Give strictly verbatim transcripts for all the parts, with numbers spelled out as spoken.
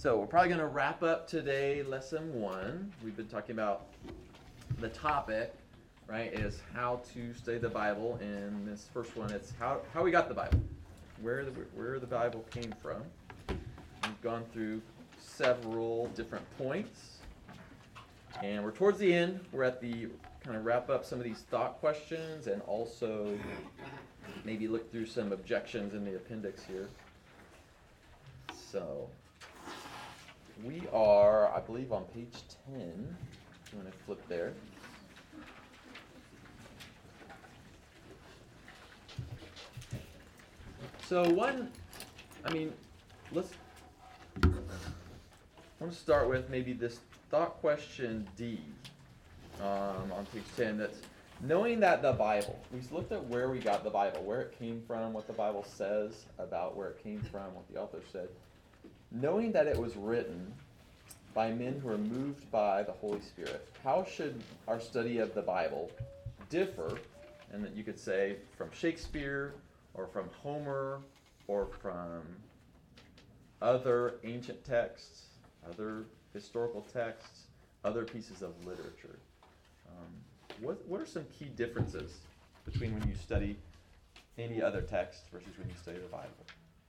So we're probably going to wrap up today lesson one. We've been talking about the topic, right, is how to study the Bible. And this first one, it's how, how we got the Bible, where the, where the Bible came from. We've gone through several different points. And we're towards the end. We're at the kind of wrap up some of these thought questions and also maybe look through some objections in the appendix here. So we are, I believe, on page ten. If you want to flip there. So one, I mean, let's, I want to start with maybe this thought question D um, on page ten. That's knowing that the Bible, we looked at where we got the Bible, where it came from, what the Bible says about where it came from, what the author said. Knowing that it was written by men who are moved by the Holy Spirit, how should our study of the Bible differ, and that you could say from Shakespeare or from Homer or from other ancient texts, other historical texts, other pieces of literature? Um, what, what are some key differences between when you study any other text versus when you study the Bible?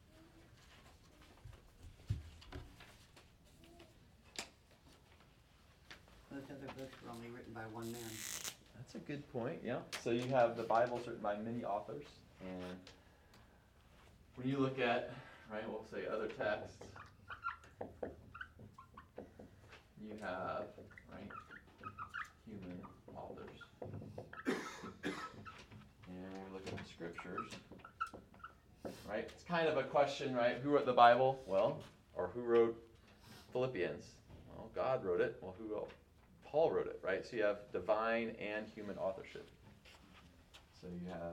Those other books were only written by one man. That's a good point, yeah. So you have the Bible written by many authors, and when you look at, right, we'll say other texts, you have, right, human authors. And we look at the scriptures, right? It's kind of a question, right? Who wrote the Bible? Well, or who wrote Philippians? Well, God wrote it. Well, who wrote? Paul wrote it, right? So you have divine and human authorship. So you have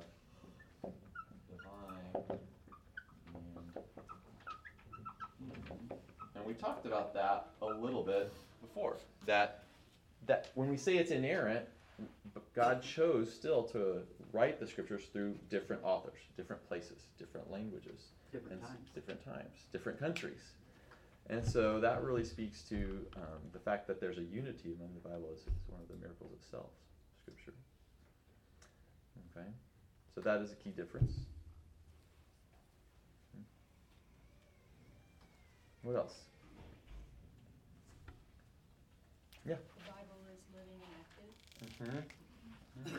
divine and human. And we talked about that a little bit before. That that when we say it's inerrant, God chose still to write the scriptures through different authors, different places, different languages, Different and times. different times, different countries. And so that really speaks to um, the fact that there's a unity among the Bible is, is one of the miracles itself, Scripture. Okay, so that is a key difference. What else? Yeah. The Bible is living and active. Mm-hmm.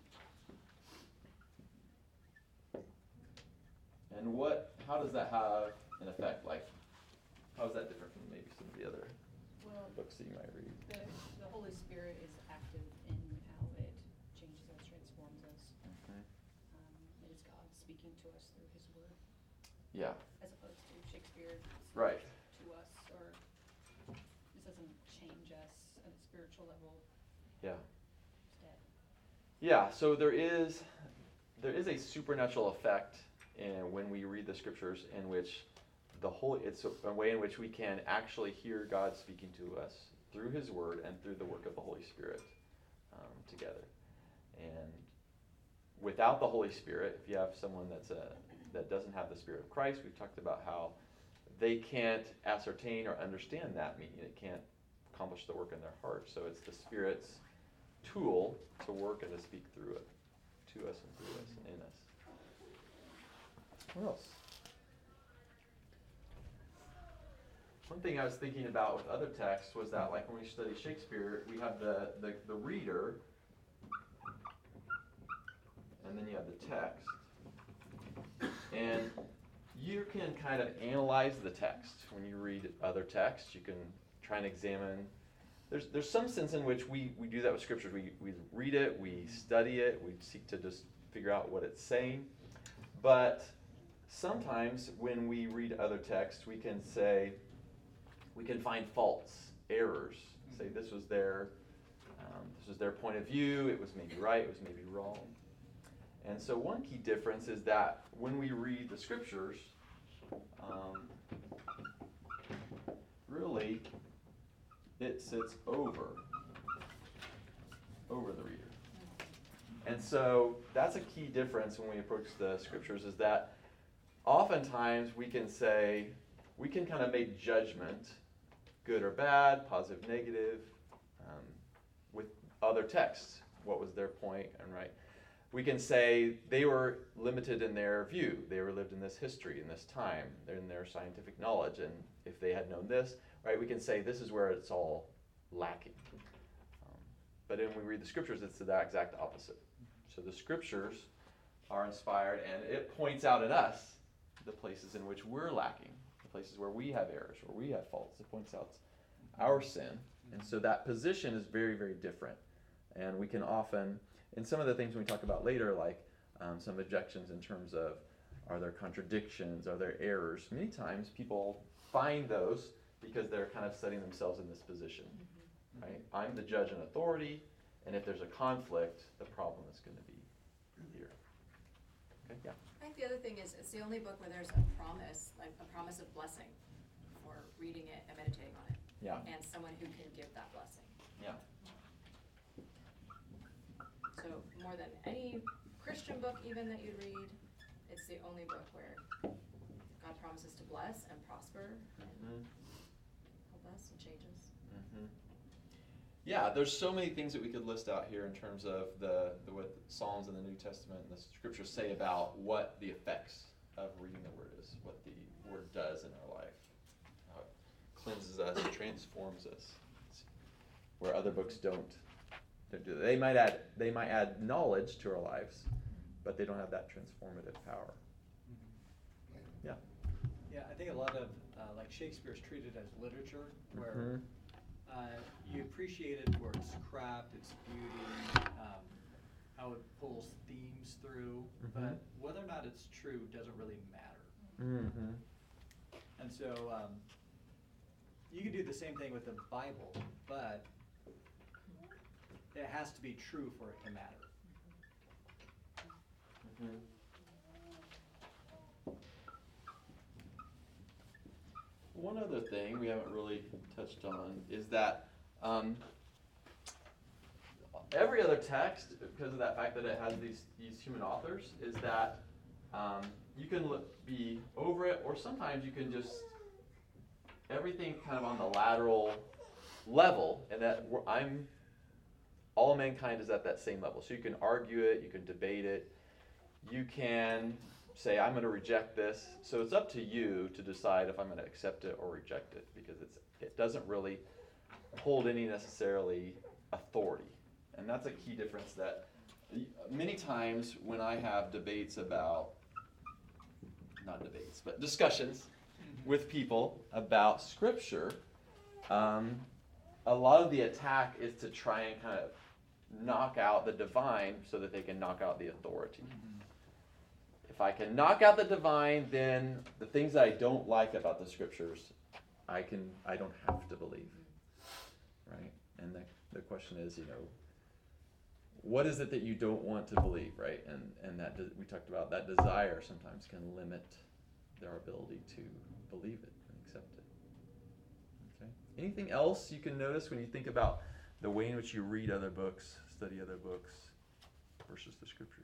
And what? How does that have an effect? Like, how is that different from maybe some of the other Well, books that you might read? the, the Holy Spirit is active in how it changes us, transforms us. Okay. Um, it is God speaking to us through His Word, Yeah. as opposed to Shakespeare speaking Right. to us, or this doesn't change us at a spiritual level. Yeah. Instead, Yeah. So there is there is a supernatural effect in when we read the scriptures in which the Holy it's a, a way in which we can actually hear God speaking to us through His Word and through the work of the Holy Spirit um, together. And without the Holy Spirit, if you have someone that's a that doesn't have the Spirit of Christ, we've talked about how they can't ascertain or understand that meaning. It can't accomplish the work in their heart. So it's the Spirit's tool to work and to speak through it, to us and through us and in us. What else? One thing I was thinking about with other texts was that, like when we study Shakespeare, we have the, the, the reader, and then you have the text. And you can kind of analyze the text. When you read other texts, you can try and examine. There's there's some sense in which we, we do that with Scripture. We, we read it, we study it, we seek to just figure out what it's saying. But sometimes when we read other texts, we can say, we can find faults, errors. Say this was their, um, this was their point of view. It was maybe right. It was maybe wrong. And so one key difference is that when we read the scriptures, um, really, it sits over, over the reader. And so that's a key difference when we approach the scriptures, is that oftentimes we can say, we can kind of make judgment good or bad, positive, negative, um, with other texts. What was their point, and right? We can say they were limited in their view. They were lived in this history, in this time, they're in their scientific knowledge, and if they had known this, right, we can say this is where it's all lacking. Um, but then when we read the scriptures, it's the exact opposite. So the scriptures are inspired, and it points out in us the places in which we're lacking, the places where we have errors, where we have faults. It points out our sin. And so that position is very, very different. And we can often, in some of the things we talk about later, like um, some objections in terms of, are there contradictions, are there errors? Many times people find those because they're kind of setting themselves in this position, mm-hmm. right? I'm the judge and authority, and if there's a conflict, the problem is going to be here. Okay, yeah. I think the other thing is it's the only book where there's a promise, like a promise of blessing for reading it and meditating on it. Yeah. And someone who can give that blessing. Yeah. So more than any Christian book even that you read, it's the only book where God promises to bless and prosper and Mm-hmm. help us and change us. Mm-hmm. Yeah, there's so many things that we could list out here in terms of the, the what the Psalms in the New Testament and the scriptures say about what the effects of reading the Word is, what the Word does in our life, how it cleanses us, transforms us, where other books don't. don't do that. They might add they might add knowledge to our lives, but they don't have that transformative power. Yeah. Yeah, I think a lot of uh, like Shakespeare's treated as literature, where Mm-hmm. uh, you appreciate it for its craft, its beauty, um, how it pulls themes through, Mm-hmm. but whether or not it's true doesn't really matter. Mm-hmm. And so um, you can do the same thing with the Bible, but it has to be true for it to matter. Mm-hmm. One other thing we haven't really touched on is that um, every other text, because of that fact that it has these, these human authors, is that um, you can look, be over it, or sometimes you can just, everything kind of on the lateral level, and that we're, I'm, all mankind is at that same level. So you can argue it, you can debate it, you can say, I'm going to reject this. So it's up to you to decide if I'm going to accept it or reject it, because it's it doesn't really hold any necessarily authority. And that's a key difference that many times when I have debates about, not debates, but discussions with people about Scripture, um, a lot of the attack is to try and kind of knock out the divine so that they can knock out the authority. If I can knock out the divine, then the things that I don't like about the Scriptures, I can I don't have to believe, right? And the the question is, you know, what is it that you don't want to believe, right? And and that de- we talked about that desire sometimes can limit their ability to believe it and accept it. Okay. Anything else you can notice when you think about the way in which you read other books, study other books, versus the Scriptures?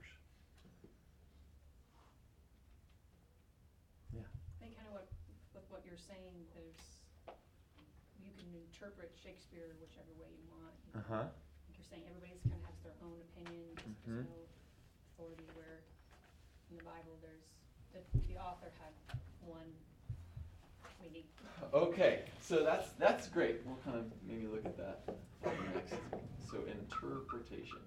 Yeah. I think kind of what, with what you're saying, there's, you can interpret Shakespeare whichever way you want. You know, Uh-huh. like you're saying, everybody's kind of has their own opinion, there's, Mhm. there's no authority, where in the Bible, there's, the, the author had one, we need. Okay, so that's that's great. We'll kind of maybe look at that next. So interpretation.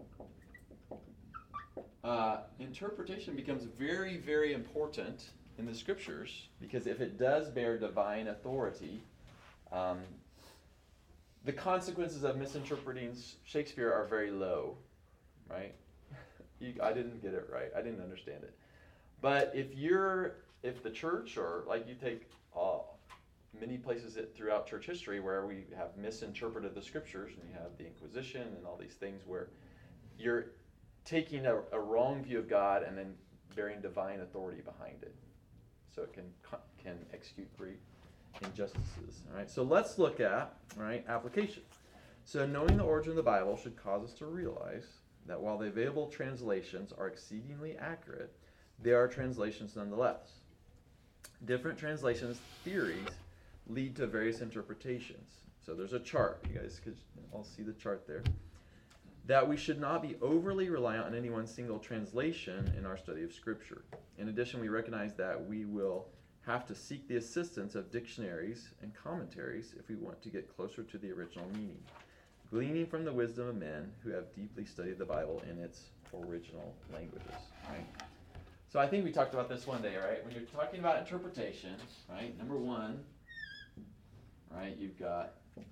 Uh, interpretation becomes very, very important in the Scriptures, because if it does bear divine authority, um, the consequences of misinterpreting Shakespeare are very low, right? you, I didn't get it right. I didn't understand it. But if you're, if the church, or like you take uh, many places it, throughout church history where we have misinterpreted the Scriptures, and you have the Inquisition and all these things where you're taking a, a wrong view of God and then bearing divine authority behind it, so it can can execute great injustices. All right, so let's look at all right application. So knowing the origin of the Bible should cause us to realize that while the available translations are exceedingly accurate, they are translations nonetheless. Different translations theories lead to various interpretations. So there's a chart, you guys could all see the chart there. That we should not be overly reliant on any one single translation in our study of Scripture. In addition, we recognize that we will have to seek the assistance of dictionaries and commentaries if we want to get closer to the original meaning, gleaning from the wisdom of men who have deeply studied the Bible in its original languages. Right? So I think we talked about this one day, right? When you're talking about interpretation, right? Number one, right? You've got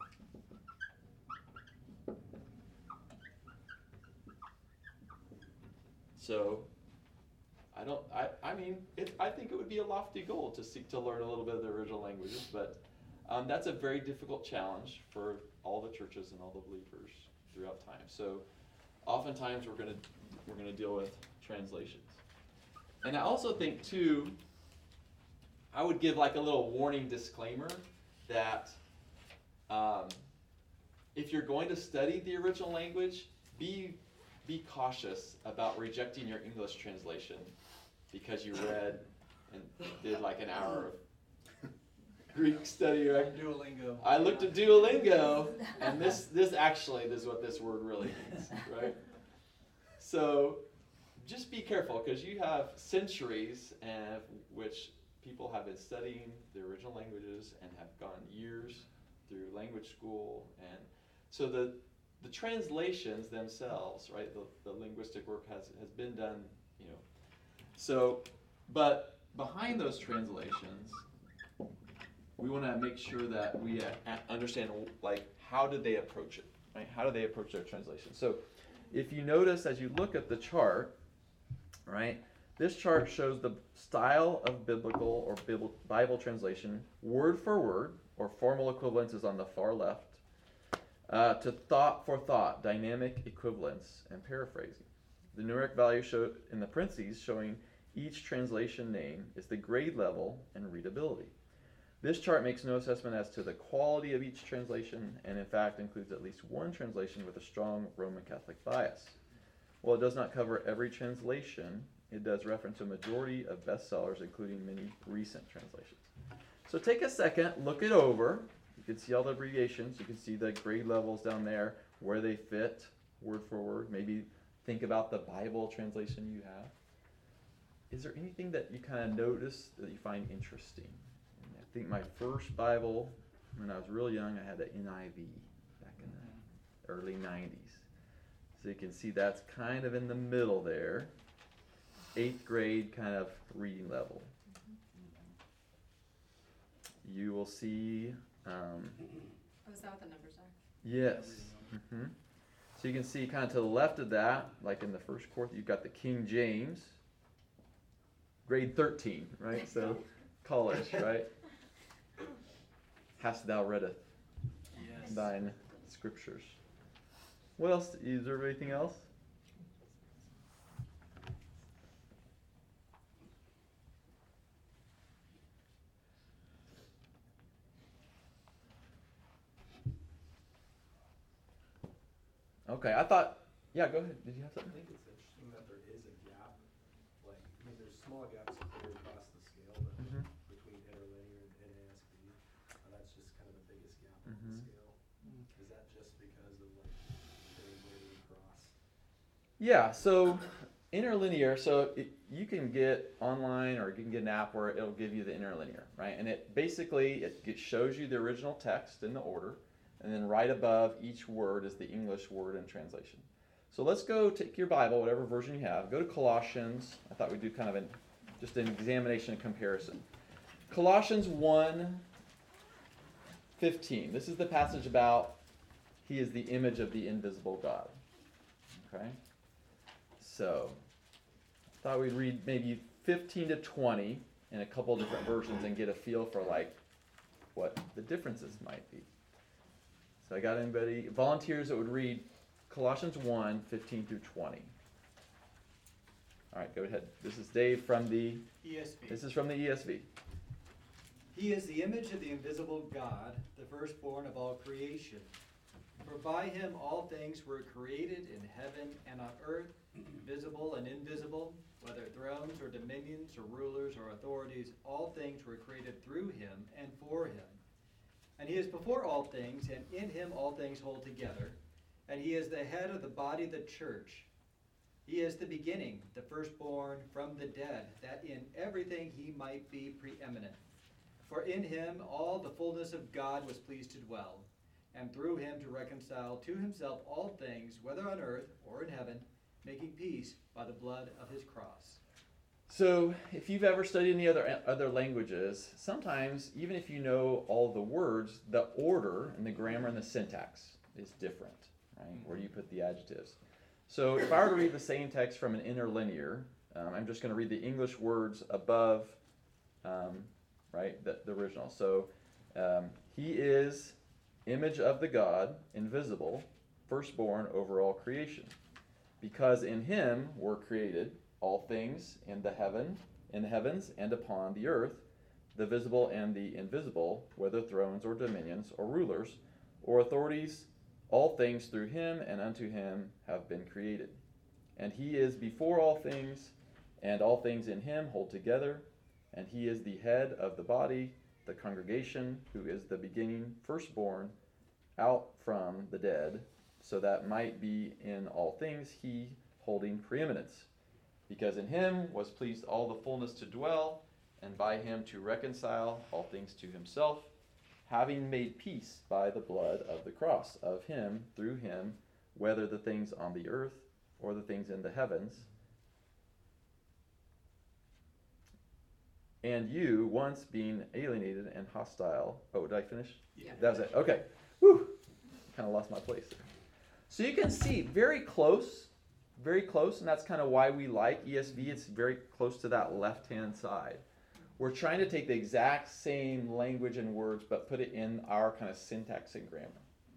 so. I don't. I. I mean, it, I think it would be a lofty goal to seek to learn a little bit of the original languages, but um, that's a very difficult challenge for all the churches and all the believers throughout time. So, oftentimes we're gonna we're gonna deal with translations, and I also think too. I would give like a little warning disclaimer that um, if you're going to study the original language, be be cautious about rejecting your English translation because you read and did like an hour of Greek study. Right? Duolingo. I looked at Duolingo, and this this actually is what this word really means, right? So just be careful, because you have centuries and which people have been studying the original languages and have gone years through language school, and so the the translations themselves, right? The, the linguistic work has has been done, you know. So, but behind those translations, we want to make sure that we uh, understand, like, how did they approach it, right? How do they approach their translation? So, if you notice as you look at the chart, right? This chart shows the style of biblical or Bible translation, word for word, or formal equivalence is on the far left, uh, to thought for thought, dynamic equivalence, and paraphrasing. The numeric value show in the parentheses showing each translation name is the grade level and readability. This chart makes no assessment as to the quality of each translation, and in fact includes at least one translation with a strong Roman Catholic bias. While it does not cover every translation, it does reference a majority of bestsellers, including many recent translations. So take a second, look it over. You can see all the abbreviations. You can see the grade levels down there, where they fit, word for word. Maybe think about the Bible translation you have. Is there anything that you kind of notice that you find interesting? I think my first Bible, when I was real young, I had the N I V back in the early nineties. So you can see that's kind of in the middle there. Eighth grade kind of reading level. You will see. Um, Oh, is that what the numbers are? yes. Mm-hmm. So you can see kind of to the left of that, like in the first quarter, you've got the King James, grade thirteen, right? So college, right? Hast thou readeth Yes. thine scriptures. What else? Is there anything else? Okay, I thought, yeah, go ahead. Did you have I something? think it's interesting that there is a gap, like, I mean, there's small gaps clear across the scale, but Mhm. between interlinear and N A S B, uh, that's just kind of the biggest gap on Mhm. the scale. Is that just because of like interlinear across? Yeah, so interlinear, so it, you can get online or you can get an app where it'll give you the interlinear, right? And it basically, it, it shows you the original text in the order, and then right above each word is the English word and translation. So let's go take your Bible, whatever version you have, go to Colossians. I thought we'd do kind of an, just an examination and comparison. Colossians one fifteen. This is the passage about he is the image of the invisible God. Okay? So, I thought we'd read maybe fifteen to twenty in a couple different versions and get a feel for like what the differences might be. So I got anybody, volunteers that would read Colossians one, fifteen through twenty. All right, go ahead. This is Dave from the, E S V. this is from the E S V. He is the image of the invisible God, the firstborn of all creation. For by him all things were created in heaven and on earth, visible and invisible, whether thrones or dominions or rulers or authorities, all things were created through him and for him. And he is before all things, and in him all things hold together. And he is the head of the body, the church. He is the beginning, the firstborn from the dead, that in everything he might be preeminent. For in him all the fullness of God was pleased to dwell, and through him to reconcile to himself all things, whether on earth or in heaven, making peace by the blood of his cross. So, if you've ever studied any other other languages, sometimes, even if you know all the words, the order and the grammar and the syntax is different, right? Where you put the adjectives. So, if I were to read the same text from an interlinear, um, I'm just going to read the English words above, um, right, the, the original. So, um, he is image of the God, invisible, firstborn over all creation. Because in him were created all things in the heaven, in the heavens and upon the earth, the visible and the invisible, whether thrones or dominions or rulers or authorities, all things through him and unto him have been created. And he is before all things, and all things in him hold together, and he is the head of the body, the congregation, who is the beginning, firstborn, out from the dead, so that might be in all things he holding preeminence. Because in him was pleased all the fullness to dwell, and by him to reconcile all things to himself, having made peace by the blood of the cross, of him, through him, whether the things on the earth or the things in the heavens. And you, once being alienated and hostile. Oh, did I finish? Yeah. That was it. Okay. Whew. Kind of lost my place there. So you can see, very close. Very close, and that's kind of why we like E S V. It's very close to that left-hand side. We're trying to take the exact same language and words, but put it in our kind of syntax and grammar.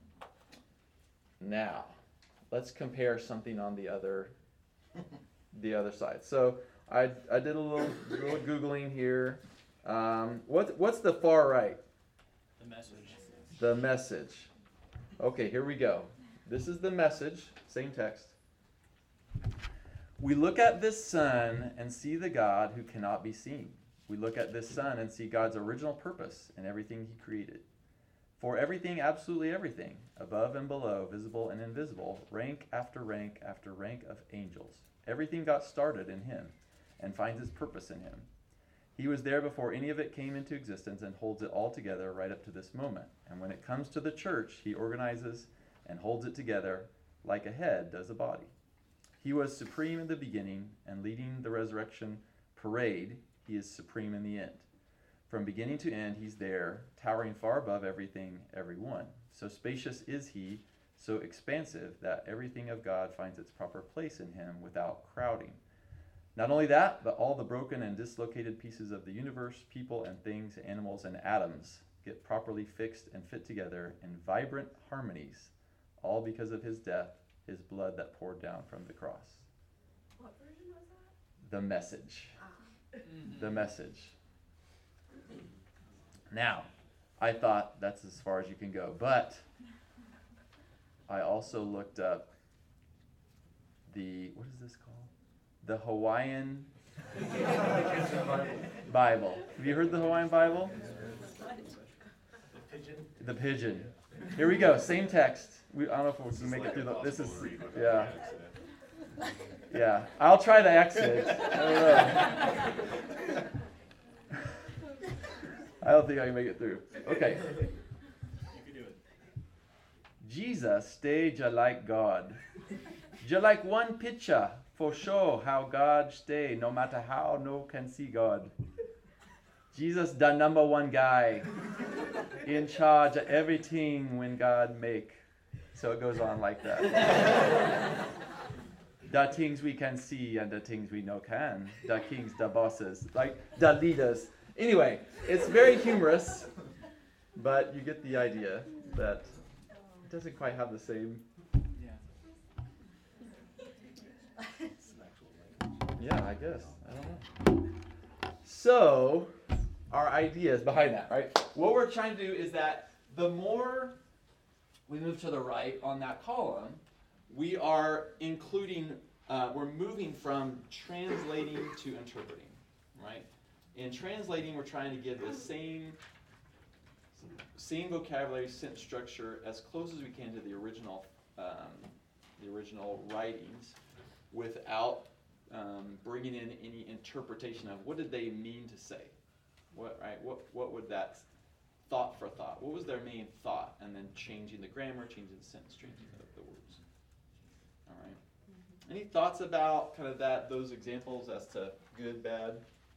Now, let's compare something on the other, the other side. So I I did a little, little googling here. Um, what what's the far right? The message. The Message. Okay, here we go. This is the Message, same text. We look at this sun and see the God who cannot be seen. We look at this sun and see God's original purpose in everything he created. For everything, absolutely everything, above and below, visible and invisible, rank after rank after rank of angels. Everything got started in him and finds its purpose in him. He was there before any of it came into existence and holds it all together right up to this moment. And when it comes to the church, he organizes and holds it together like a head does a body. He was supreme in the beginning, and leading the resurrection parade, he is supreme in the end. From beginning to end, he's there, towering far above everything, everyone. So spacious is he, so expansive, that everything of God finds its proper place in him without crowding. Not only that, but all the broken and dislocated pieces of the universe, people and things, animals and atoms, get properly fixed and fit together in vibrant harmonies, all because of his death, his blood that poured down from the cross. What version was that? The Message. Ah. The Message. Now, I thought that's as far as you can go, but I also looked up the, what is this called? The Hawaiian Bible. Have you heard the Hawaiian Bible? The pigeon. The pigeon. Here we go, same text. We, I don't know if we can make it through the, this is, yeah. Yeah, I'll try the exit. I don't know. I don't think I can make it through. Okay. You can do it. Jesus stay ja like God. Ja like one picture for sure how God stay no matter how no can see God. Jesus the number one guy in charge of everything when God make. So it goes on like that. The things we can see and the things we no can. The kings, the bosses, like the leaders. Anyway, it's very humorous, but you get the idea that it doesn't quite have the same. Yeah, I guess. I don't know. So, our ideas behind that, right? What we're trying to do is that the more we move to the right on that column, we are including, uh, we're moving from translating to interpreting, right? In translating, we're trying to give the same, same vocabulary, sentence structure, as close as we can to the original, um, the original writings, without um, bringing in any interpretation of what did they mean to say. What, right? What, what would that thought for thought? What was their main thought? And then changing the grammar, changing the sentence, changing the, the words. All right. Mm-hmm. Any thoughts about kind of that, those examples as to good, bad?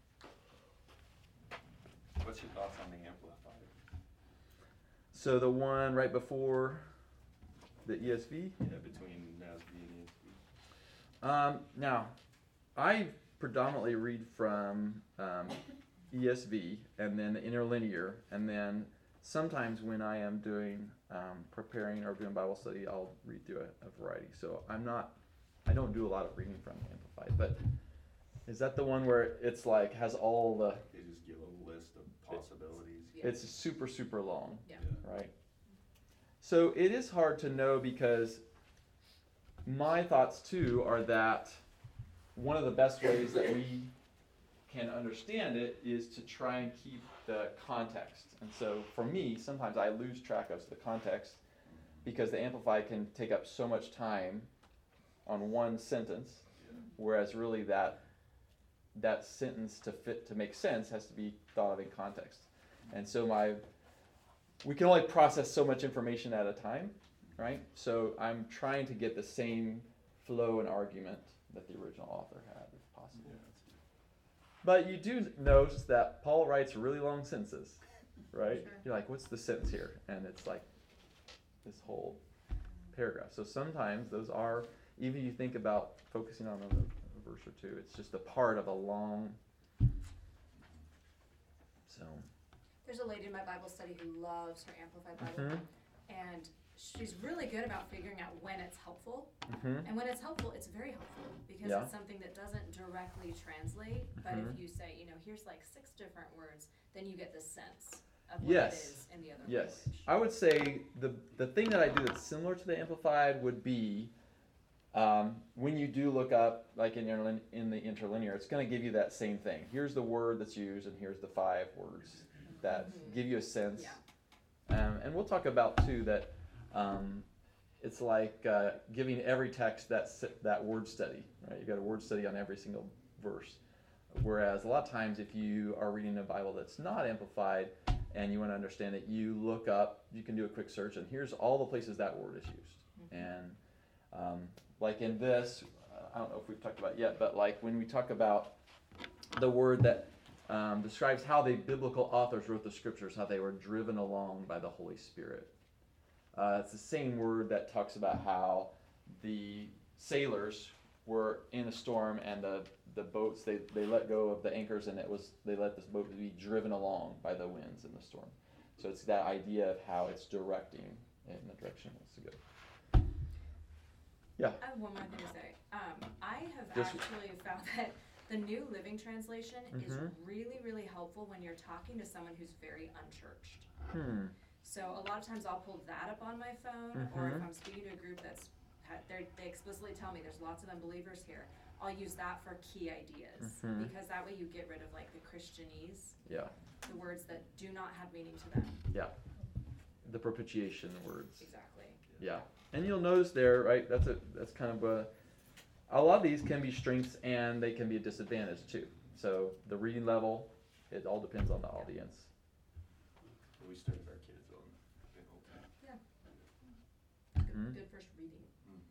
What's your thoughts on the Amplified? So the one right before the E S V. Yeah, between N A S B and E S B. Um, now, I predominantly read from um, E S V and then the interlinear, and then sometimes when I am doing um, preparing or doing Bible study, I'll read through a, a variety. So I'm not, I don't do a lot of reading from Amplified, but is that the one where it's like has all the? They just give a list of possibilities. Yeah. It's super super long, Yeah. right? So it is hard to know because my thoughts too are that one of the best ways that we can understand it is to try and keep the context. And so for me, sometimes I lose track of the context because the Amplified can take up so much time on one sentence, whereas really that that sentence to fit to make sense has to be thought of in context. And so my we can only process so much information at a time, right? So I'm trying to get the same flow and argument that the original author had, if possible. But you do notice that Paul writes really long sentences, right? Sure. You're like, what's the sentence here? And it's like this whole paragraph. So sometimes those are, even if you think about focusing on a, a verse or two, it's just a part of a long, so. There's a lady in my Bible study who loves her Amplified Bible, Mhm. and she's really good about figuring out when it's helpful. Mhm. And when it's helpful, it's very helpful because Yeah. it's something that doesn't directly translate. But Mhm. if you say, you know, here's like six different words, then you get the sense of what Yes. it is in the other Yes, language. I would say the the thing that I do that's similar to the Amplified would be um, when you do look up, like in interlin- in the interlinear, it's going to give you that same thing. Here's the word that's used, and here's the five words that Mhm. give you a sense. Yeah. Um, and we'll talk about too that um, it's like uh, giving every text that s- that word study. Right, you got a word study on every single verse. Whereas a lot of times, if you are reading a Bible that's not amplified and you want to understand it, you look up, you can do a quick search, and here's all the places that word is used. Mhm. And um, like in this, uh, I don't know if we've talked about it yet, but like when we talk about the word that um, describes how the biblical authors wrote the scriptures, how they were driven along by the Holy Spirit. Uh, it's the same word that talks about how the sailors were in a storm and the, the boats, they, they let go of the anchors and it was they let this boat be driven along by the winds in the storm. So it's that idea of how it's directing in the direction it wants to go. Yeah. I have one more thing to say. Um, I have Just- actually found that the New Living Translation is Mhm. really, really helpful when you're talking to someone who's very unchurched. Hmm. So a lot of times I'll pull that up on my phone, or if Mhm. I'm speaking to a group that's, ha- they're- they explicitly tell me there's lots of unbelievers here, I'll use that for key ideas. Mhm. Because that way you get rid of like the Christianese, Yeah. the words that do not have meaning to them. Yeah. The propitiation words. Exactly. Yeah, and you'll notice there, right? That's a that's kind of a. A lot of these can be strengths and they can be a disadvantage too. So the reading level, it all depends on the audience. We started our kids on the Old Testament. Good, Mhm. good first reading.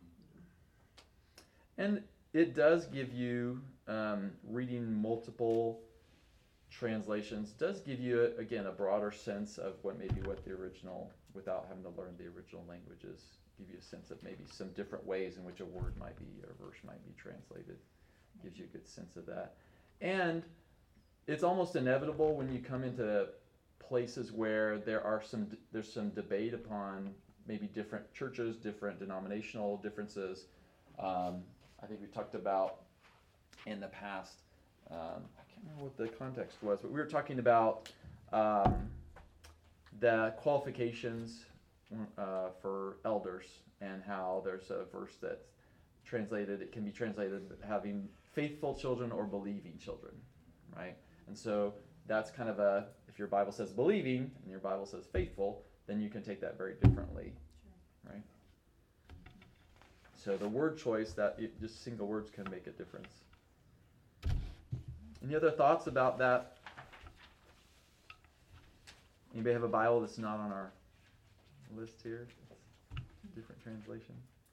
And it does give you um, reading multiple translations. Does give you a, again a broader sense of what maybe what the original, without having to learn the original languages. Give you a sense of maybe some different ways in which a word might be or a verse might be translated. Gives you a good sense of that. And it's almost inevitable when you come into places where there are some there's some debate upon maybe different churches, different denominational differences. Um, I think we talked about in the past. Um, I can't remember what the context was, but we were talking about um, the qualifications uh, for elders and how there's a verse that's translated. It can be translated having faithful children or believing children, right? And so that's kind of a, if your Bible says believing and your Bible says faithful, then you can take that very differently, Sure. right? So the word choice, that it, just single words can make a difference. Any other thoughts about that? Anybody have a Bible that's not on our list here? It's different translation.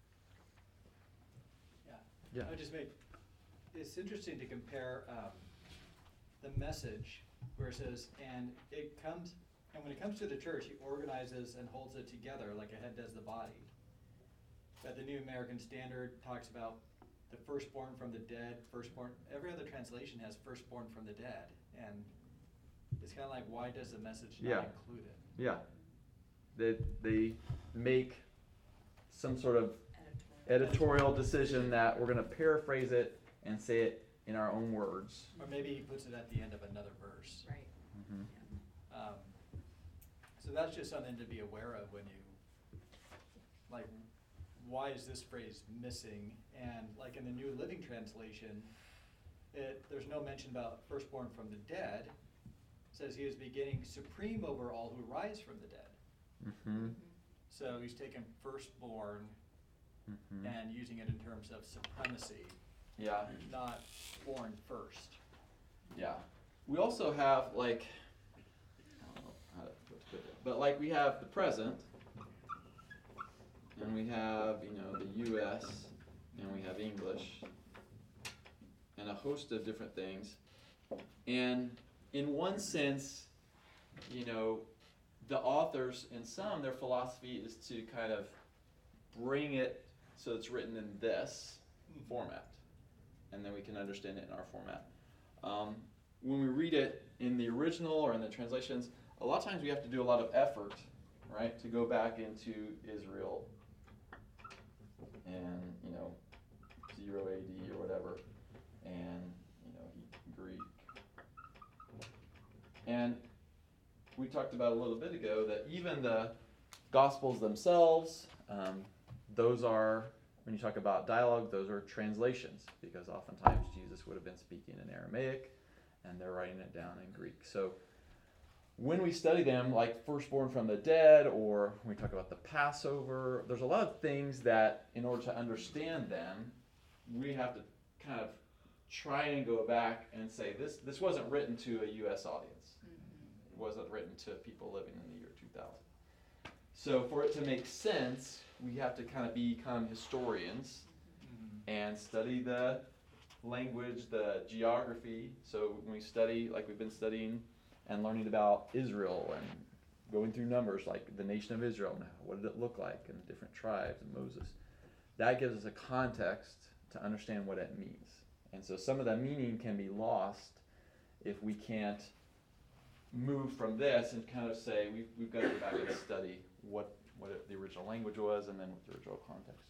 Yeah. Yeah. I would just make, it's interesting to compare um, the message where it says, and it comes, and when it comes to the church, he organizes and holds it together like a head does the body. But the New American Standard talks about the firstborn from the dead, firstborn, every other translation has firstborn from the dead. And it's kind of like, why does the message not Yeah. include it? Yeah. They, they make some sort of Editorial. editorial decision that we're going to paraphrase it and say it in our own words. Or maybe he puts it at the end of another verse. Right. Mm-hmm. Yeah. Um, so that's just something to be aware of when you, like, why is this phrase missing? And like in the New Living Translation, it, there's no mention about firstborn from the dead. It says he is beginning supreme over all who rise from the dead. Mm-hmm. So he's taken firstborn Mm-hmm. and using it in terms of supremacy, Yeah. not born first. Yeah. We also have, like, I don't know how to what to put it, but like we have the present, and we have, you know, the U S, and we have English, and a host of different things. And in one sense, you know, the authors, in some, their philosophy is to kind of bring it so it's written in this format, and then we can understand it in our format. Um, when we read it in the original or in the translations, a lot of times we have to do a lot of effort, right, to go back into Israel and, you know, zero A D or whatever, and, you know, Greek. And we talked about a little bit ago that even the Gospels themselves, um, those are, when you talk about dialogue, those are translations, because oftentimes Jesus would have been speaking in Aramaic, and they're writing it down in Greek. So when we study them, like firstborn from the dead, or when we talk about the Passover, there's a lot of things that, in order to understand them, we have to kind of try and go back and say, this this wasn't written to a U S audience. It wasn't written to people living in the year two thousand. So for it to make sense, we have to kind of become historians and study the language, the geography. So when we study, like we've been studying and learning about Israel and going through numbers, like the nation of Israel, and what did it look like, and the different tribes and Moses, that gives us a context to understand what it means. And so some of that meaning can be lost if we can't move from this and kind of say, we've, we've got to go back and study what, what it, the original language was and then what the original context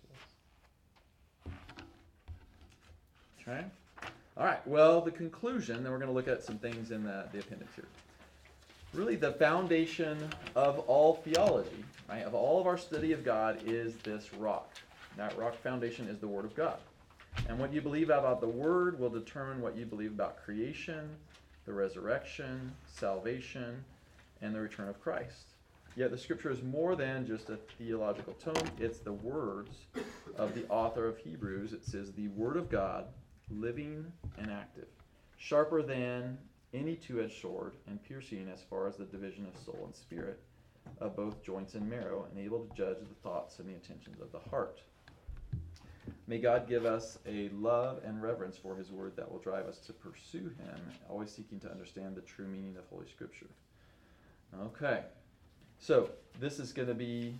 was. Okay? All right, well, the conclusion, then we're going to look at some things in the, the appendix here. Really, the foundation of all theology, right, of all of our study of God is this rock. That rock foundation is the Word of God. And what you believe about the Word will determine what you believe about creation, the resurrection, salvation, and the return of Christ. Yet the Scripture is more than just a theological tome. It's the words of the author of Hebrews. It says, the Word of God, living and active, sharper than any two-edged sword, and piercing as far as the division of soul and spirit, of both joints and marrow, and able to judge the thoughts and the intentions of the heart. May God give us a love and reverence for His Word that will drive us to pursue Him, always seeking to understand the true meaning of Holy Scripture. Okay, so this is going to be,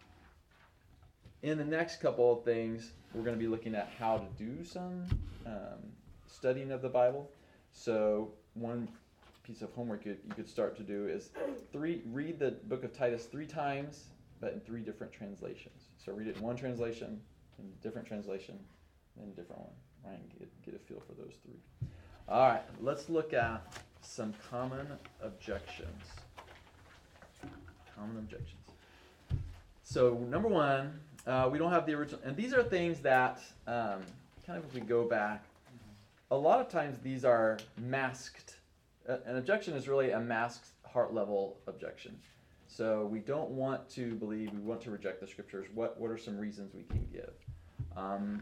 in the next couple of things, we're going to be looking at how to do some um, studying of the Bible. So one piece of homework you, you could start to do is three read the book of Titus three times, but in three different translations. So read it in one translation, in a different translation, then a different one, right? And get, get a feel for those three. All right, let's look at some common objections. Common objections. So number one, uh, we don't have the original, and these are things that um, kind of if we go back, a lot of times these are masked a- an objection is really a masked heart level objection. So we don't want to believe, we want to reject the scriptures. What what are some reasons we can give? Um,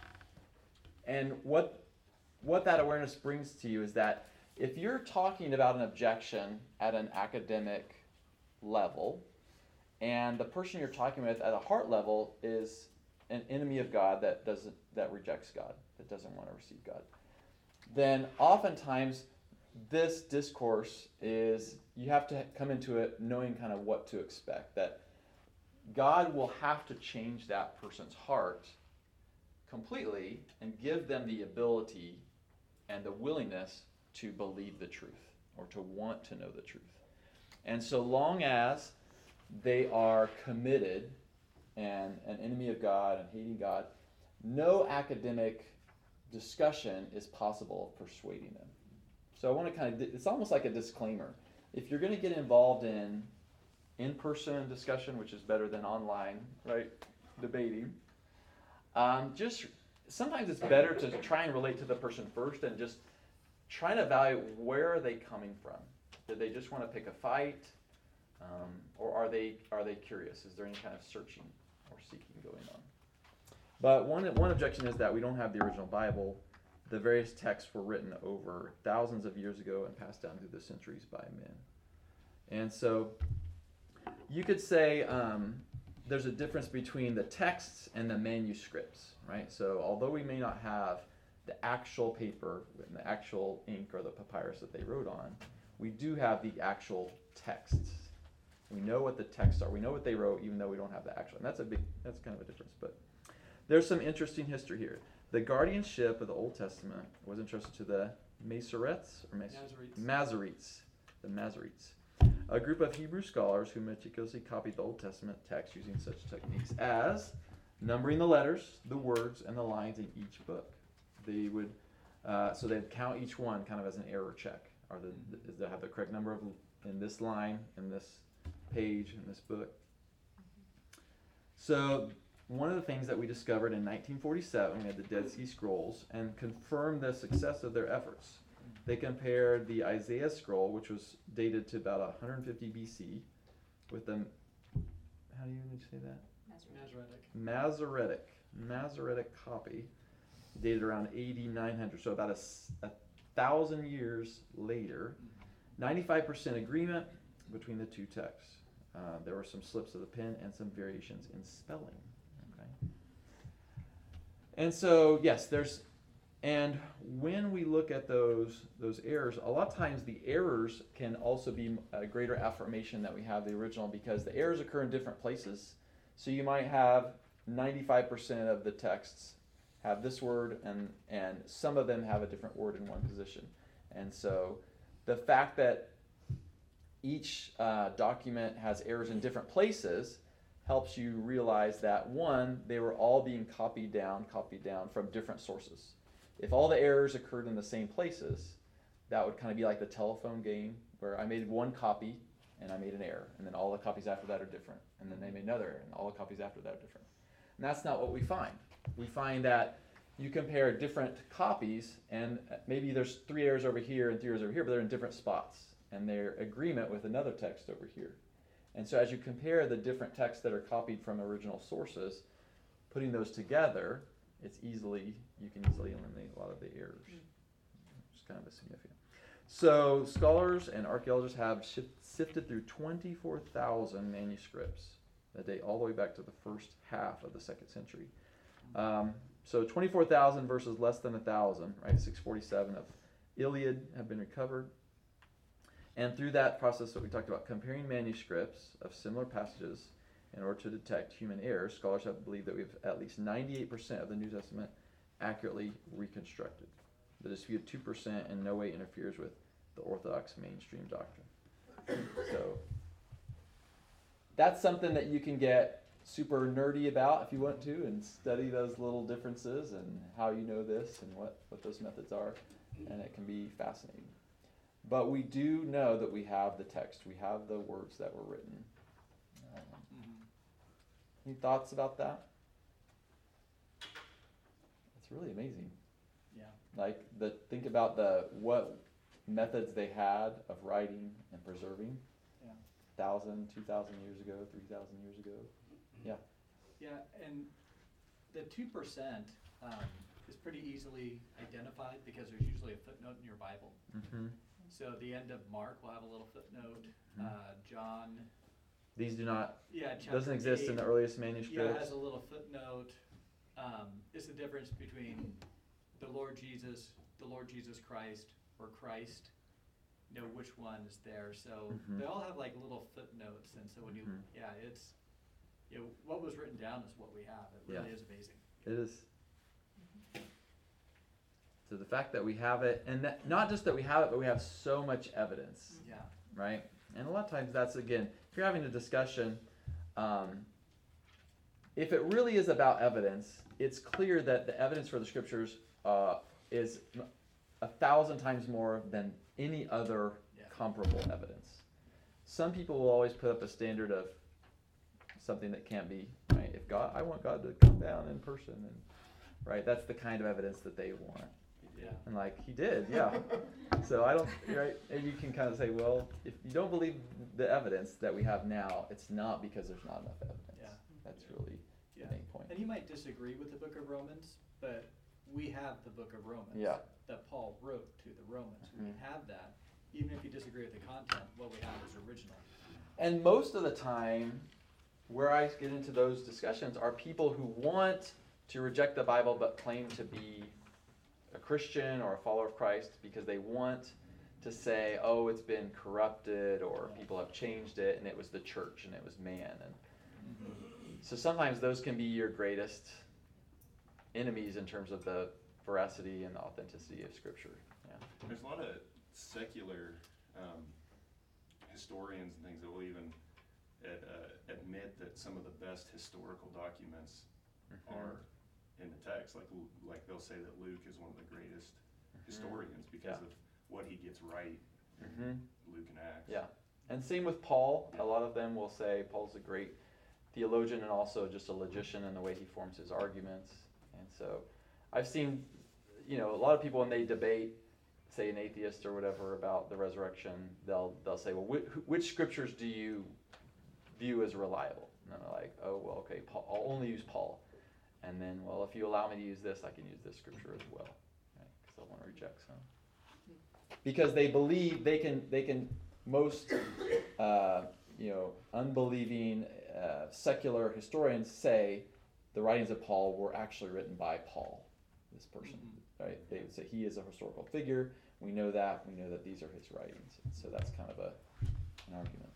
and what what that awareness brings to you is that if you're talking about an objection at an academic level, and the person you're talking with at a heart level is an enemy of God that doesn't that rejects God, that doesn't want to receive God, then oftentimes this discourse is, you have to come into it knowing kind of what to expect, that God will have to change that person's heart completely and give them the ability and the willingness to believe the truth or to want to know the truth. And so long as they are committed and an enemy of God and hating God, no academic discussion is possible of persuading them. So I want to kind of, it's almost like a disclaimer. If you're going to get involved in in-person discussion, which is better than online, right, debating, um, just sometimes it's better to try and relate to the person first and just try to evaluate where are they coming from. Do they just want to pick a fight, um, or are they are they curious? Is there any kind of searching or seeking going on? But one one objection is that we don't have the original Bible. The various texts were written over thousands of years ago and passed down through the centuries by men. And so you could say um, there's a difference between the texts and the manuscripts, right? So although we may not have the actual paper and the actual ink or the papyrus that they wrote on, we do have the actual texts. We know what the texts are. We know what they wrote, even though we don't have the actual. And that's a big, that's kind of a difference. But there's some interesting history here. The guardianship of the Old Testament was entrusted to the Masoretes or Mas- Masoretes. Masoretes, the Masoretes, a group of Hebrew scholars who meticulously copied the Old Testament text using such techniques as numbering the letters, the words, and the lines in each book. They would, uh, so they'd count each one kind of as an error check. Are the, does they have the correct number of in this line, in this page, in this book? So one of the things that we discovered in nineteen forty-seven, we had the Dead Sea Scrolls, and confirmed the success of their efforts. They compared the Isaiah scroll, which was dated to about one hundred fifty B C, with the, how do you even say that? Masoretic. Masoretic, Masoretic copy, dated around A D nine hundred, so about a, s- a thousand years later. ninety-five percent agreement between the two texts. Uh, there were some slips of the pen and some variations in spelling. Okay. And so, yes, there's, and when we look at those those errors, a lot of times the errors can also be a greater affirmation that we have the original, because the errors occur in different places. So you might have ninety-five percent of the texts have this word, and, and some of them have a different word in one position. And so the fact that each uh, document has errors in different places helps you realize that, one, they were all being copied down, copied down from different sources. If all the errors occurred in the same places, that would kind of be like the telephone game, where I made one copy and I made an error, and then all the copies after that are different, and then they made another error, and all the copies after that are different. And that's not what we find. We find that you compare different copies, and maybe there's three errors over here and three errors over here, but they're in different spots, and they're agreement with another text over here. And so as you compare the different texts that are copied from original sources, putting those together, it's easily, you can easily eliminate a lot of the errors. It's kind of a significant. So scholars and archaeologists have shif- sifted through twenty-four thousand manuscripts that date all the way back to the first half of the second century. Um, so twenty-four thousand versus less than one thousand, right? six forty-seven of Iliad have been recovered. And through that process that we talked about, comparing manuscripts of similar passages in order to detect human errors, scholars have believed that we have at least ninety-eight percent of the New Testament accurately reconstructed. The disputed two percent in no way interferes with the Orthodox mainstream doctrine. So that's something that you can get super nerdy about if you want to, and study those little differences and how you know this and what, what those methods are, and it can be fascinating. But we do know that we have the text, we have the words that were written. Um, any thoughts about that? It's really amazing. Yeah. Like the think about the what methods they had of writing and preserving, Yeah. thousand, two thousand years ago, three thousand years ago. Yeah. Yeah, and the two percent um, is pretty easily identified because there's usually a footnote in your Bible. Mm-hmm. So at the end of Mark, we'll have a little footnote. Mhm. Uh, John, These do not, yeah, chapter doesn't exist in the eight, earliest yeah, manuscripts. has a little footnote. Um, it's the difference between the Lord Jesus, the Lord Jesus Christ, or Christ. You know which one is there. So Mhm. they all have like little footnotes, and so when you, Mhm. yeah, it's, you know, what was written down is what we have. It really Yeah. is amazing. It is. So the fact that we have it, and that, not just that we have it, but we have so much evidence, Yeah. right? And a lot of times that's, again, if you're having a discussion, um, if it really is about evidence, it's clear that the evidence for the scriptures uh, is a thousand times more than any other Yeah. comparable evidence. Some people will always put up a standard of something that can't be, right? If God, I want God to come down in person, and right, that's the kind of evidence that they want. Yeah. And like he did, yeah. So I don't, right? And you can kind of say, well, if you don't believe the evidence that we have now, it's not because there's not enough evidence. Yeah. That's really Yeah. the main point. And you might disagree with the book of Romans, but we have the book of Romans. Yeah. That Paul wrote to the Romans. We Mhm. have that. Even if you disagree with the content, what we have is original. And most of the time, where I get into those discussions are people who want to reject the Bible but claim to be a Christian or a follower of Christ because they want to say, oh, it's been corrupted, or people have changed it, and it was the church and it was man. And so sometimes those can be your greatest enemies in terms of the veracity and authenticity of Scripture. Yeah. There's a lot of secular um, historians and things that will even ad, uh, admit that some of the best historical documents are in the text. Like, like they'll say that Luke is one of the greatest historians because Yeah. of what he gets right in Mhm. Luke and Acts. Yeah. And same with Paul. A lot of them will say Paul's a great theologian and also just a logician in the way he forms his arguments. And so I've seen, you know, a lot of people when they debate, say an atheist or whatever about the resurrection, they'll they'll say, well, which, which scriptures do you view as reliable? And I'm like, oh, well, okay, Paul, I'll only use Paul. And then, well, if you allow me to use this, I can use this scripture as well, right? Because I want to reject some. Because they believe they can they can most uh, you know unbelieving uh, secular historians say the writings of Paul were actually written by Paul, this person, Mhm. right? They would say he is a historical figure. We know that. We know that these are his writings. And so that's kind of a an argument.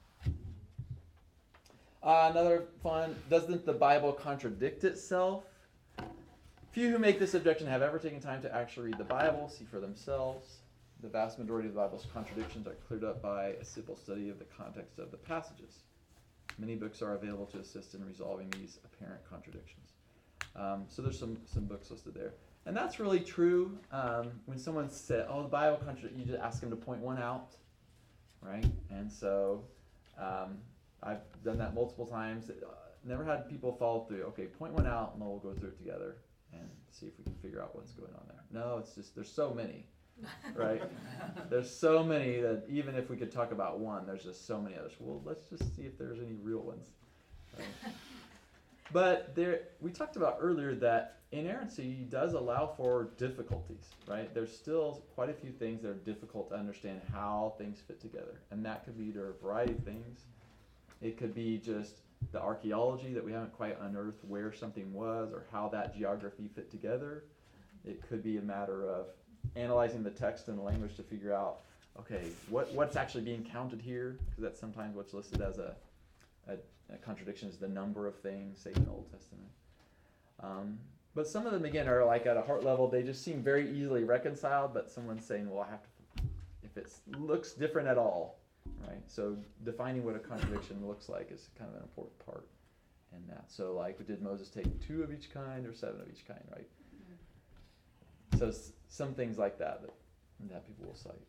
Uh, another fun, doesn't the Bible contradict itself? Few who make this objection have ever taken time to actually read the Bible, see for themselves. The vast majority of the Bible's contradictions are cleared up by a simple study of the context of the passages. Many books are available to assist in resolving these apparent contradictions. Um, so there's some, some books listed there. And that's really true. Um, when someone said, oh, the Bible contradicts, you just ask them to point one out, right? And so um, I've done that multiple times. Uh, never had people follow through. Okay, point one out, and then we'll go through it together and see if we can figure out what's going on there. No, it's just, there's so many, right? There's so many that even if we could talk about one, there's just so many others. Well, let's just see if there's any real ones. Right? But there, we talked about earlier that inerrancy does allow for difficulties, right? There's still quite a few things that are difficult to understand how things fit together. And that could be to a variety of things. It could be just the archaeology that we haven't quite unearthed where something was or how that geography fit together. It could be a matter of analyzing the text and the language to figure out, okay, what, what's actually being counted here? Because that's sometimes what's listed as a, a, a contradiction is the number of things, say in the Old Testament. Um, but some of them, again, are like at a heart level, they just seem very easily reconciled, but someone's saying, well, I have to, if it looks different at all, right? So defining what a contradiction looks like is kind of an important part in that. So like, did Moses take two of each kind or seven of each kind, right? So s- some things like that, that that people will cite.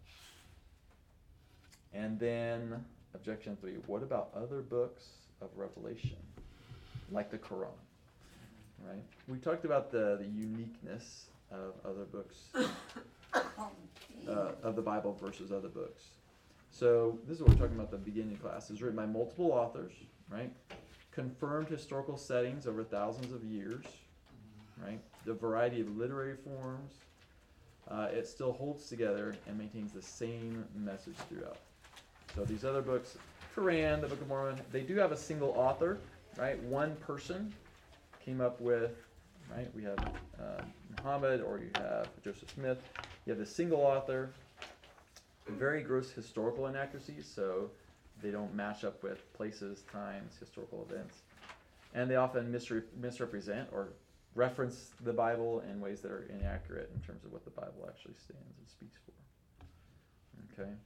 And then objection three, what about other books of Revelation, like the Quran, right? We talked about the, the uniqueness of other books uh, of the Bible versus other books. So this is what we're talking about at the beginning class. It's written by multiple authors, right? Confirmed historical settings over thousands of years, right? The variety of literary forms. Uh, it still holds together and maintains the same message throughout. So these other books, Quran, the Book of Mormon, they do have a single author, right? One person came up with, right? We have uh, Muhammad, or you have Joseph Smith. You have the single author. Very gross historical inaccuracies, so they don't match up with places, times, historical events. And they often misre- misrepresent or reference the Bible in ways that are inaccurate in terms of what the Bible actually stands and speaks for. Okay.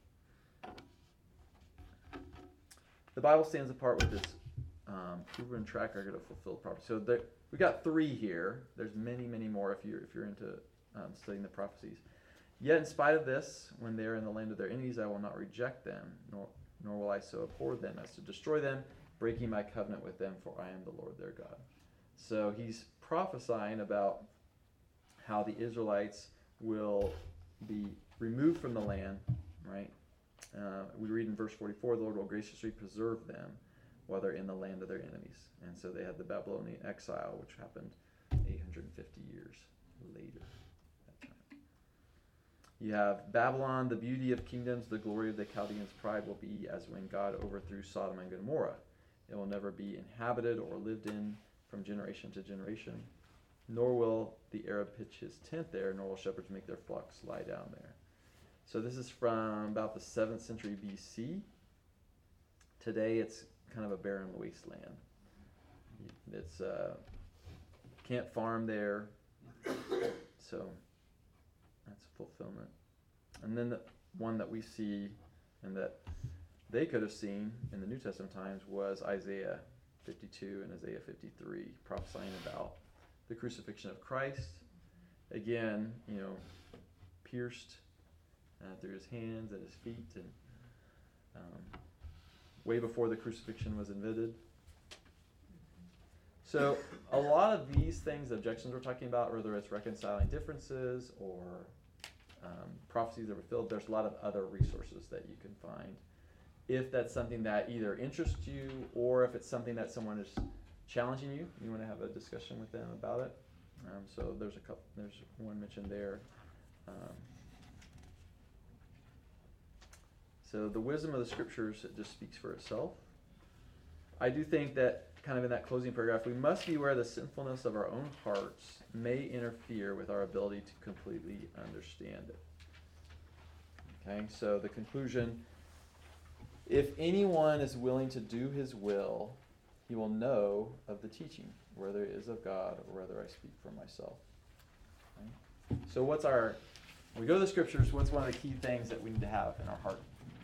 The Bible stands apart with its um, proven track record of fulfilled prophecy. So there, we got three here. There's many, many more if you're if you're into um, studying the prophecies. Yet in spite of this, when they are in the land of their enemies, I will not reject them, nor nor will I so abhor them as to destroy them, breaking my covenant with them, for I am the Lord their God. So he's prophesying about how the Israelites will be removed from the land, right? Uh, we read in verse forty-four, the Lord will graciously preserve them while they're in the land of their enemies. And so they had the Babylonian exile, which happened eight hundred fifty years later. You have Babylon, the beauty of kingdoms, the glory of the Chaldeans' pride will be as when God overthrew Sodom and Gomorrah. It will never be inhabited or lived in from generation to generation, nor will the Arab pitch his tent there, nor will shepherds make their flocks lie down there. So this is from about the seventh century B C. Today it's kind of a barren wasteland. It's uh, can't farm there, so that's a fulfillment. And then the one that we see and that they could have seen in the New Testament times was Isaiah fifty-two and Isaiah fifty-three, prophesying about the crucifixion of Christ. Again, you know, pierced uh, through his hands and his feet, and um, way before the crucifixion was invented. So a lot of these things, objections we're talking about, whether it's reconciling differences or um, prophecies that were filled, there's a lot of other resources that you can find. If that's something that either interests you, or if it's something that someone is challenging you, you want to have a discussion with them about it. Um, so there's a couple. There's one mentioned there. Um, so the wisdom of the scriptures, it just speaks for itself. I do think that, kind of in that closing paragraph, we must be aware the sinfulness of our own hearts may interfere with our ability to completely understand it. Okay, so the conclusion: if anyone is willing to do his will, he will know of the teaching, whether it is of God or whether I speak for myself. Okay? So what's our, when we go to the scriptures, what's one of the key things that we need to have in our heart?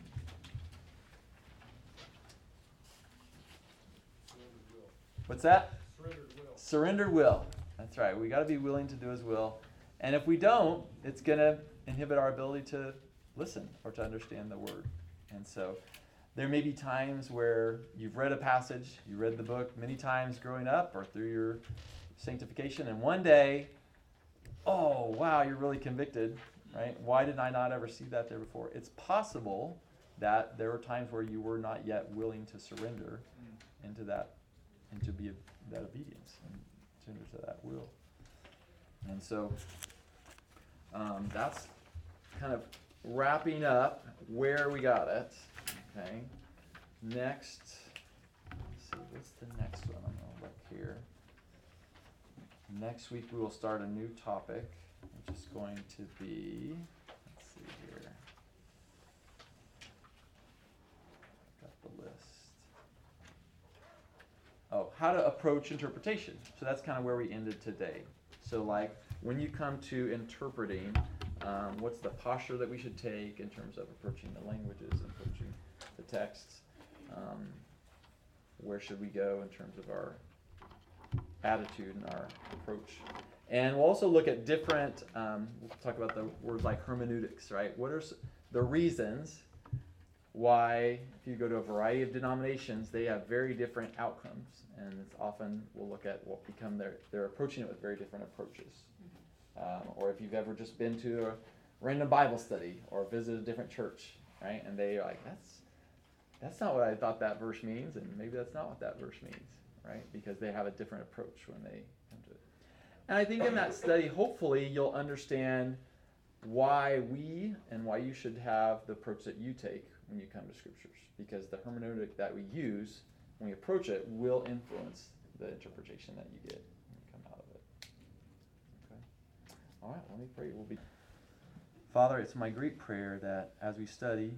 What's that? Surrendered will. Surrendered will. That's right. We got to be willing to do his will. And if we don't, it's going to inhibit our ability to listen or to understand the word. And so there may be times where you've read a passage, you read the book many times growing up or through your sanctification, and one day, oh, wow, you're really convicted, right? Why did I not ever see that there before? It's possible that there were times where you were not yet willing to surrender into that, and to be that obedience and surrender to that will. And so um, that's kind of wrapping up where we got it. Okay. Next, let's see, what's the next one? I'm gonna look here. Next week we will start a new topic, which is going to be, let's see here. Got the list. Oh, how to approach interpretation. So that's kind of where we ended today. So like when you come to interpreting, um, what's the posture that we should take in terms of approaching the languages, approaching the texts? Um, where should we go in terms of our attitude and our approach? And we'll also look at different, um, we'll talk about the words like hermeneutics, right? What are the reasons why, if you go to a variety of denominations, they have very different outcomes, and it's often we'll look at what become their, they're approaching it with very different approaches. Um, or if you've ever just been to random Bible study or visit a different church, right? And they are like, that's that's not what I thought that verse means, and maybe that's not what that verse means, right? Because they have a different approach when they come to it. And I think in that study, hopefully, you'll understand why we and why you should have the approach that you take when you come to scriptures, because the hermeneutic that we use when we approach it will influence the interpretation that you get when you come out of it. Okay. All right, let me pray. We'll be. Father, it's my great prayer that as we study,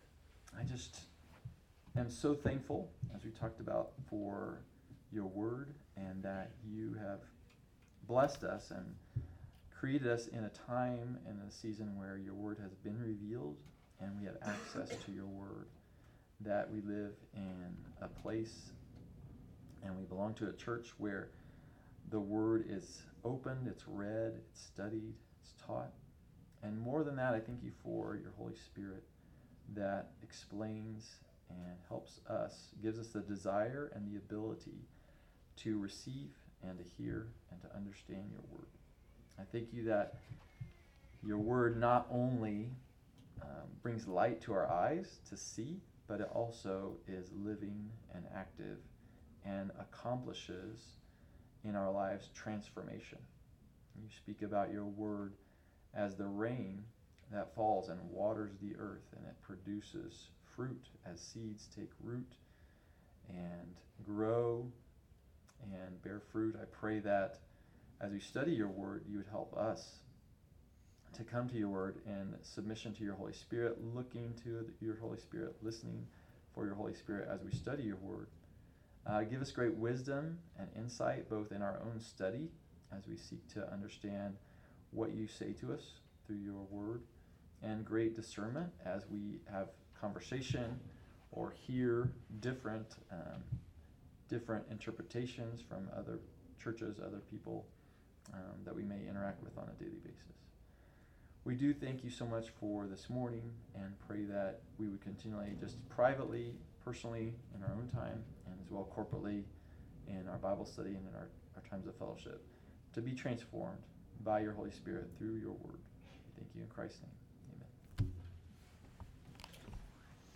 I just am so thankful, as we talked about, for your word, and that you have blessed us and created us in a time and a season where your word has been revealed and we have access to your word, that we live in a place and we belong to a church where the word is opened, it's read, it's studied, it's taught. And more than that, I thank you for your Holy Spirit that explains and helps us, gives us the desire and the ability to receive and to hear and to understand your word. I thank you that your word not only um, brings light to our eyes to see, but it also is living and active and accomplishes in our lives transformation. You speak about your word as the rain that falls and waters the earth, and it produces fruit as seeds take root and grow and bear fruit. I pray that as we study your word, you would help us to come to your word in submission to your Holy Spirit, looking to your Holy Spirit, listening for your Holy Spirit as we study your word. Uh, give us great wisdom and insight, both in our own study as we seek to understand what you say to us through your word, and great discernment as we have conversation or hear different um, different interpretations from other churches, other people um, that we may interact with on a daily basis. We do thank you so much for this morning, and pray that we would continually, just privately, personally, in our own time, and as well corporately in our Bible study and in our, our times of fellowship, to be transformed by your Holy Spirit through your word. Thank you in Christ's name.